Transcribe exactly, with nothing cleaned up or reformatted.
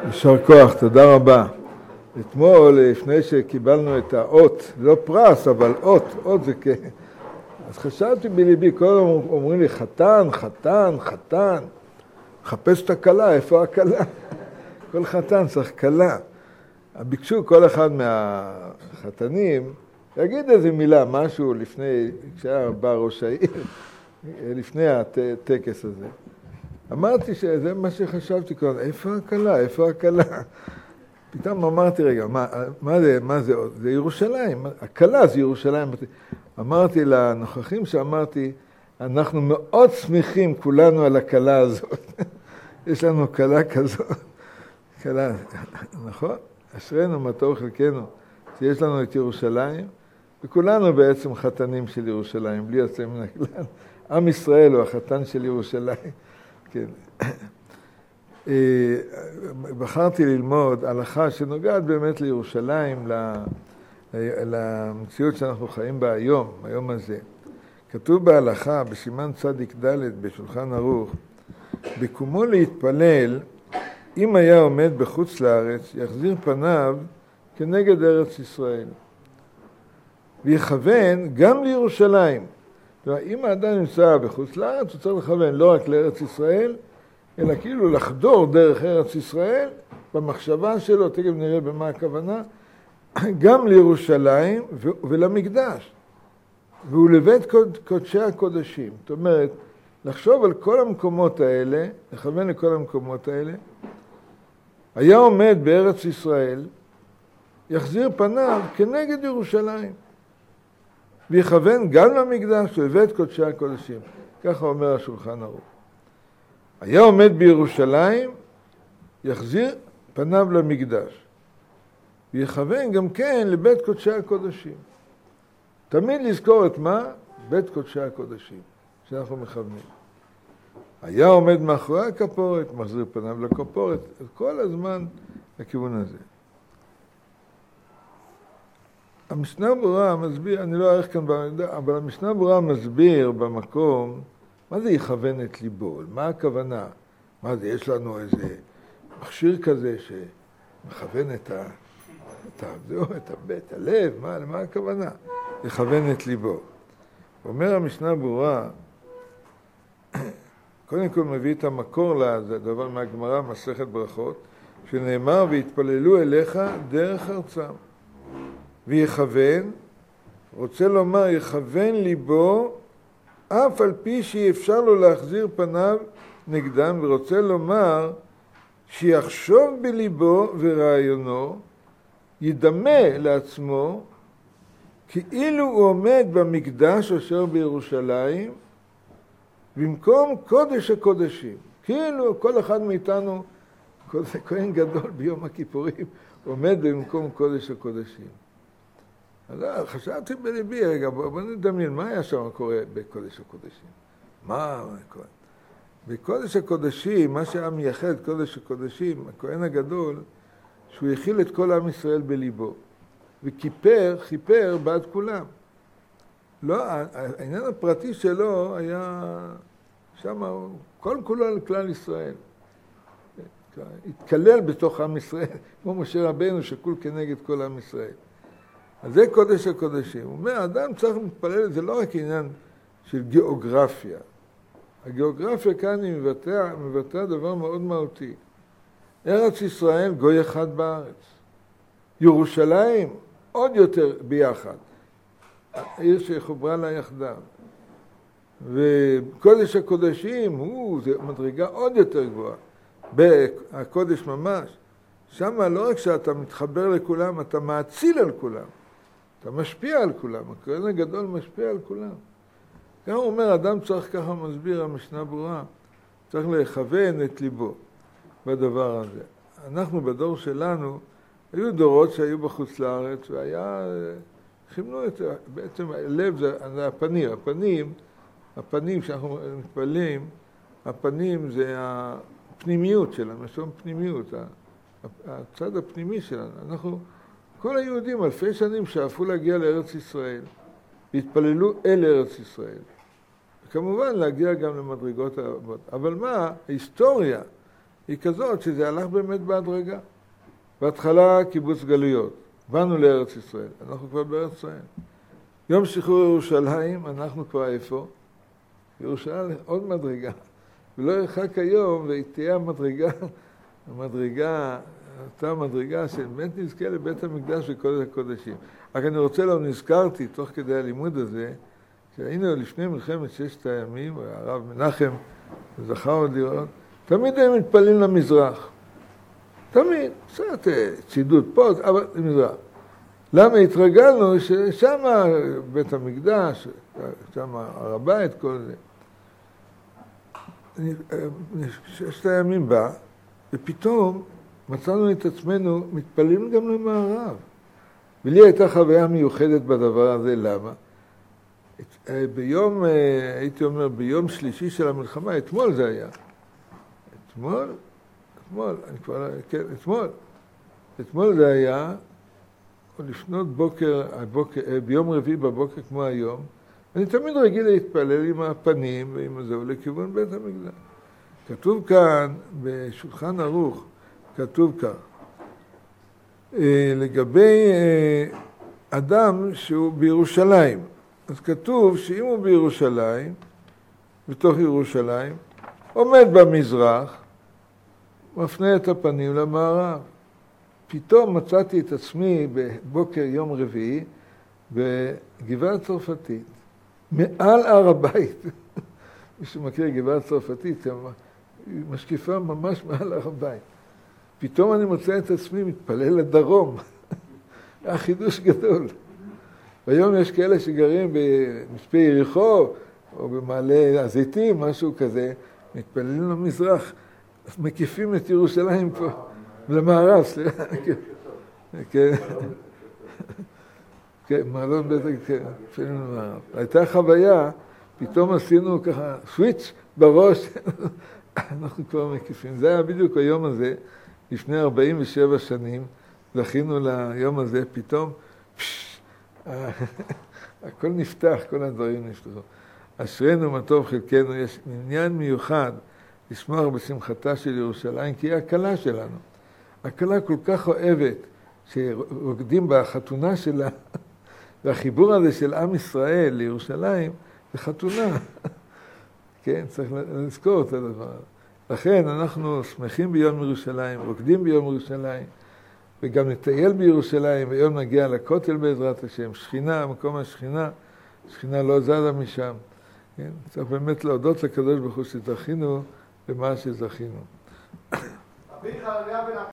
יישר כוח, תודה רבה. אתמול, לפני שקיבלנו את האות, לא פרס, אבל אות, אות זה כן. אז חשבתי בליבי, כל הזמן אומרים לי, חתן, חתן, חתן. חפש את הכלה, איפה הכלה? כל חתן צריך כלה. ביקשו כל אחד מהחתנים, יגיד איזה מילה, משהו לפני, כשהיה בא ראש העיר, לפני הטקס הזה. אמרתי שזה מה שחשבתי כאן, איפה הכלה, איפה הכלה? פתאום אמרתי, רגע, מה, מה זה, מה זה עוד? זה ירושלים, הכלה זה ירושלים. אמרתי לנוכחים שאמרתי, אנחנו מאוד שמחים כולנו על הכלה הזאת. יש לנו כלה כזאת. כלה, נכון? אשרנו מה טוב חלקנו, שיש לנו את ירושלים, וכולנו בעצם חתנים של ירושלים, בלי יוצא מן הכלל. עם ישראל הוא החתן של ירושלים. כן. בחרתי ללמוד הלכה שנוגעת באמת לירושלים, למציאות שאנחנו חיים בה היום, היום הזה. כתוב בהלכה, בסימן צדיק ד' בשולחן ערוך, בקומו להתפלל, אם היה עומד בחוץ לארץ, יחזיר פניו כנגד ארץ ישראל. ויכוון גם לירושלים. אם האדם נמצא בחוץ לארץ, הוא צריך לכוון לא רק לארץ ישראל, אלא כאילו לחדור דרך ארץ ישראל, במחשבה שלו, תכף נראה במה הכוונה, גם לירושלים ולמקדש. והוא לבית קודשי הקודשים. זאת אומרת, לחשוב על כל המקומות האלה, לכוון לכל המקומות האלה, היה עומד בארץ ישראל, יחזיר פניו כנגד ירושלים. ויכוון גם למקדש ולבית קודשי הקודשים. ככה אומר השולחן ערוך. היה עומד בירושלים, יחזיר פניו למקדש. ויכוון גם כן לבית קודשי הקודשים. תמיד לזכור את מה? בית קודשי הקודשים, שאנחנו מכוונים. היה עומד מאחורי הכפורת, מחזיר פניו לכפורת, כל הזמן לכיוון הזה. המשנה ברורה מסביר, אני לא אערך כאן בעמדה, אבל המשנה ברורה מסביר במקום, מה זה יכוון את ליבו? מה הכוונה? מה זה, יש לנו איזה מכשיר כזה שמכוון את ה... את ה... את הבית, הלב, מה, מה הכוונה? יכוון את ליבו. אומר המשנה ברורה, קודם כל מביא את המקור לדבר מהגמרא, מסכת ברכות, שנאמר, והתפללו אליך דרך ארצם. ויכוון, רוצה לומר, יכוון ליבו, אף על פי שאי אפשר לו להחזיר פניו נגדם, ורוצה לומר, שיחשוב בליבו ורעיונו, ידמה לעצמו, כאילו הוא עומד במקדש אשר בירושלים, במקום קודש הקודשים. כאילו כל אחד מאיתנו, כהן גדול ביום הכיפורים, עומד במקום קודש הקודשים. אז חשבתי בליבי, רגע, בוא נדמיין, מה היה שם קורה בקודש הקודשים? מה קורה? בקודש הקודשים, מה שהיה מייחד קודש הקודשים, הכהן הגדול, שהוא הכיל את כל עם ישראל בליבו, וכיפר, חיפר בעד כולם. לא, העניין הפרטי שלו היה שם, כל כולו על כלל ישראל. התקלל בתוך עם ישראל, כמו משה רבנו שכול כנגד כל עם ישראל. אז זה קודש הקודשים. הוא אומר, אדם צריך להתפלל, זה לא רק עניין של גיאוגרפיה. הגיאוגרפיה כאן היא מבטא, מבטא דבר מאוד מהותי. ארץ ישראל, גוי אחד בארץ. ירושלים, עוד יותר ביחד. העיר שחוברה לה יחדיו. וקודש הקודשים, הוא, זה מדרגה עוד יותר גבוהה. בקודש ממש. שם לא רק שאתה מתחבר לכולם, אתה מאציל על כולם. אתה משפיע על כולם. הכהן הגדול משפיע על כולם. גם הוא אומר, אדם צריך ככה מסביר, המשנה ברורה, צריך לכוון את ליבו בדבר הזה. אנחנו בדור שלנו, היו דורות שהיו בחוץ לארץ, והיה, חימנו את, בעצם הלב זה, זה הפנים, הפנים, הפנים שאנחנו מתפללים, הפנים זה הפנימיות שלנו, יש לנו פנימיות, הצד הפנימי שלנו. אנחנו, כל היהודים, אלפי שנים שאפו להגיע לארץ ישראל, והתפללו אל ארץ ישראל. וכמובן להגיע גם למדרגות הרבות. אבל מה? ההיסטוריה היא כזאת שזה הלך באמת בהדרגה. בהתחלה קיבוץ גלויות, באנו לארץ ישראל, אנחנו כבר בארץ ישראל. יום שחרור ירושלים, אנחנו כבר איפה? ירושלים עוד מדרגה. ולא ירחק היום, ותהיה המדרגה, המדרגה, אותה מדרגה שבאמת נזכה לבית המקדש וקודש הקודשים. רק אני רוצה לו, נזכרתי תוך כדי הלימוד הזה, שהיינו לפני מלחמת ששת הימים, הרב מנחם זכה עוד לראות, תמיד הם מתפללים למזרח. תמיד, קצת צידוד פה, אבל למזרח. למה התרגלנו ששם בית המקדש, שם הר הבית, כל זה. ששת הימים בא, ופתאום מצאנו את עצמנו מתפללים גם למערב. ולי הייתה חוויה מיוחדת בדבר הזה, למה? ביום, הייתי אומר, ביום שלישי של המלחמה, אתמול זה היה. אתמול? אתמול, אני כבר, כן, אתמול. אתמול זה היה, לפנות בוקר, הבוקר, ביום רביעי בבוקר כמו היום, אני תמיד רגיל להתפלל עם הפנים ועם הזהו לכיוון בית המקדש. כתוב כאן, בשולחן ערוך, כתוב כאן, לגבי אדם שהוא בירושלים. אז כתוב שאם הוא בירושלים, בתוך ירושלים, עומד במזרח, מפנה את הפנים למערב. פתאום מצאתי את עצמי בבוקר יום רביעי בגבעה צרפתית, מעל הר הבית. מי שמכיר גבעה צרפתית, היא משקיפה ממש מעל הר הבית. פתאום אני מוצא את עצמי מתפלל לדרום. היה חידוש גדול. והיום יש כאלה שגרים במצפה יריחו, או במעלה הזיתים, משהו כזה, מתפללים למזרח, מקיפים את ירושלים פה, למערב, סליחה. כן. כן, מעלון בית, כן, מתפללים למערב. הייתה חוויה, פתאום עשינו ככה סוויץ' בראש, אנחנו כבר מקיפים. זה היה בדיוק היום הזה, לפני ארבעים ושבע שנים, זכינו ליום הזה, פתאום, פש, הכל נפתח, כל הדברים נפתחו. אשרנו מה טוב חלקנו, יש עניין מיוחד לשמוח בשמחתה של ירושלים, כי היא הקלה שלנו. הקלה כל כך אוהבת, שרוקדים בחתונה שלה, והחיבור הזה של עם ישראל לירושלים, זה חתונה. כן, צריך לזכור את הדבר. לכן אנחנו שמחים ביום ירושלים, רוקדים ביום ירושלים, וגם נטייל בירושלים, ויום נגיע לכותל בעזרת השם, שכינה, מקום השכינה, שכינה לא זזה משם. כן? צריך באמת להודות לקדוש ברוך הוא שזכינו למה שזכינו.